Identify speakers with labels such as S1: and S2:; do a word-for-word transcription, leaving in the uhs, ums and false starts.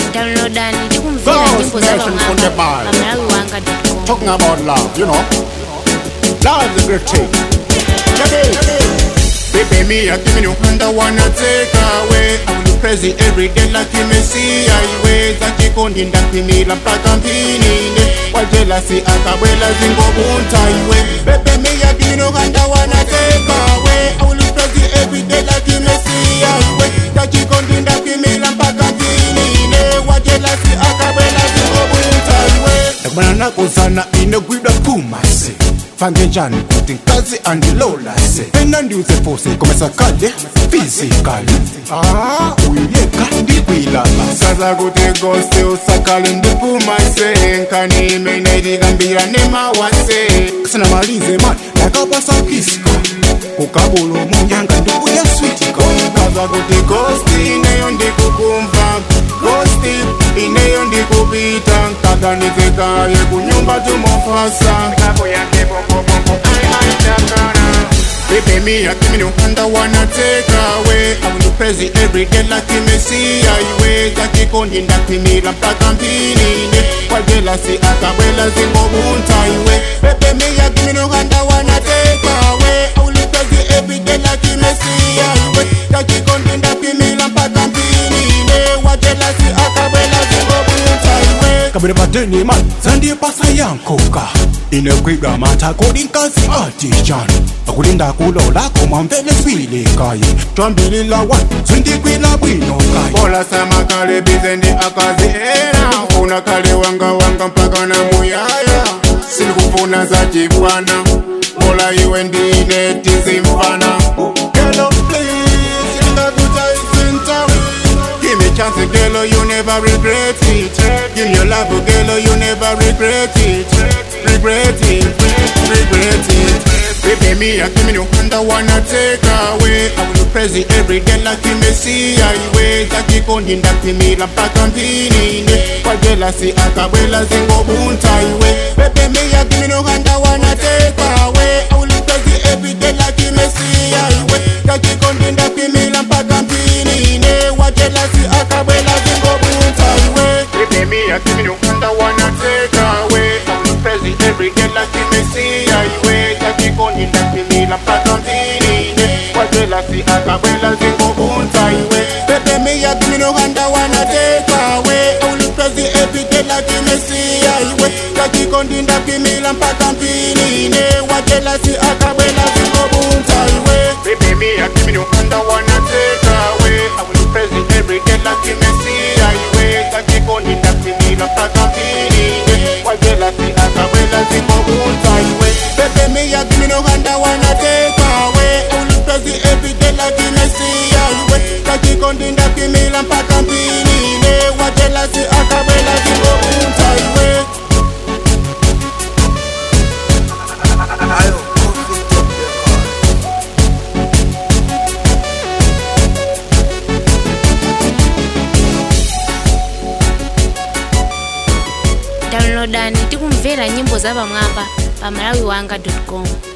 S1: downloada ndikumvera nyimbo za Malawi wanga dot com.
S2: Talking about love, you know. Love is a great thing. Baby, me, I give me no hand, I wanna take away. I will praise it every day like you may see. I ways I keep on in that me, I'm back on pinning. While jealousy, I can't wait as in go on time. Baby, me, I give me no hand, I wanna take away. I will praise it every day like you may see. I ways I keep on in that me, I'm back on pinning. While jealousy, I can't wait as in go on time. Banana Ozana in a grid of Kumasi. Fangejan kuti kazi andilola se pena ndiuze pose komesa kale physically ah uyeka ndikwila basaza kuti ghost usakale ndipuma se nkani mena idigambira nema wase kusana malize man yakapasa kiska kukabulo munyanga ndukuya sweet girl kaza kuti ghost ineyo ndikukumva ghost ineyo ndikupita kaza nitekaye kunyumba tumofasa kako yake baby, me, I give me no hand, I wanna take away. I will praise it every day like you may see. I ways I keep on in that me, I'm back on pinning. While jealousy, I can't wait as in go on time. Baby, me, I give me no hand, I wanna take away. I will praise it every day like you may see. I ways I keep on in that me, I'm back on pinning. While jealousy, I can't wait as in go on time. Kabiri pateni man, zandi pasa yankoka. Inekwiga mata kodinkazi artisan akulinda kulola komamvele swile kaye twambili la one sindikwila bwino kaye bola sama kale bizendi akazi era una kale wanga wanga mpaka na muyaya silikufuna za chibwana bola iwe ndine tizimfana hello please ndakuta isintari give me chance girl you never regret it give your love girl you never regret it regret it, regret it. Baby, me, I give me no hand, I wanna take away. I will praise it every day like you may see. I ways I keep on in that me, I'm back on pinning. While jealousy, I can't wait as in go on time. Baby, me, I give me no hand, I wanna take away. I will praise it every day like you may see. I ways I keep on in that me, I'm back on pinning. While jealousy, I can't wait as in go on time. Baby, me, I give me no hand, I wanna take away. Present every day like you may see. I wait, I keep on in that me, I'm back on pinning. While jealousy, I can't wait as in go on time. Baby, me, I give me no hand, I wanna take away. I will present every day like you may see. I wait, I keep on in that me, I'm back on pinning. While jealousy, I can't wait as in go on time. Baby, me, I give me no hand, I wanna take away. I will present every day like you may see. I wait, I keep on in that me, I'm back on pinning. While jealousy, I can't wait as in go on time. Baby, me, I give me no hand, I wanna take away. I will press it every day like you may see. I wait, like you can't in that me, I'm back on pinning. While jealousy, I can't wait as in go on time.
S1: Downloada ndikumvera nyimbo za Malawi wanga dot com.